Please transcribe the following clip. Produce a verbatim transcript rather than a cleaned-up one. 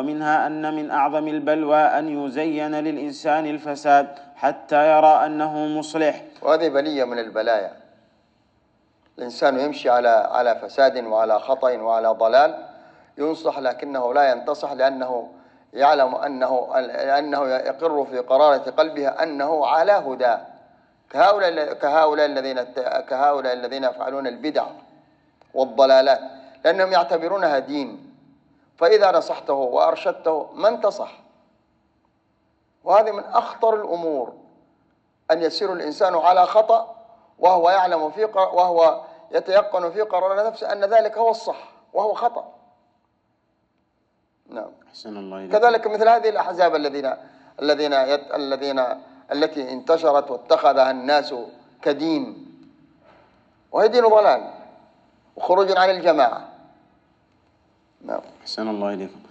ومنها أن من أعظم البلوى أن يزين للإنسان الفساد حتى يرى أنه مصلح. وهذه بلية من البلايا، الإنسان يمشي على على فساد وعلى خطأ وعلى ضلال، ينصح لكنه لا ينتصح، لأنه يعلم أنه لأنه يقر في قرارة قلبه أنه على هدى، كهؤلاء كهؤلاء الذين كهؤلاء الذين يفعلون البدع والضلالات، لأنهم يعتبرونها دين، فإذا نصحته وأرشدته ما انتصح. وهذه من أخطر الأمور، أن يسير الإنسان على خطأ وهو يعلم في وهو يتيقن في قرار نفسه أن ذلك هو الصح وهو خطأ. نعم. أحسن الله إليك. كذلك مثل هذه الأحزاب الذين الذين يت... الذين التي انتشرت واتخذها الناس كدين، وهي دين ضلال وخروج عن الجماعة. نعم. أحسن الله إليكم.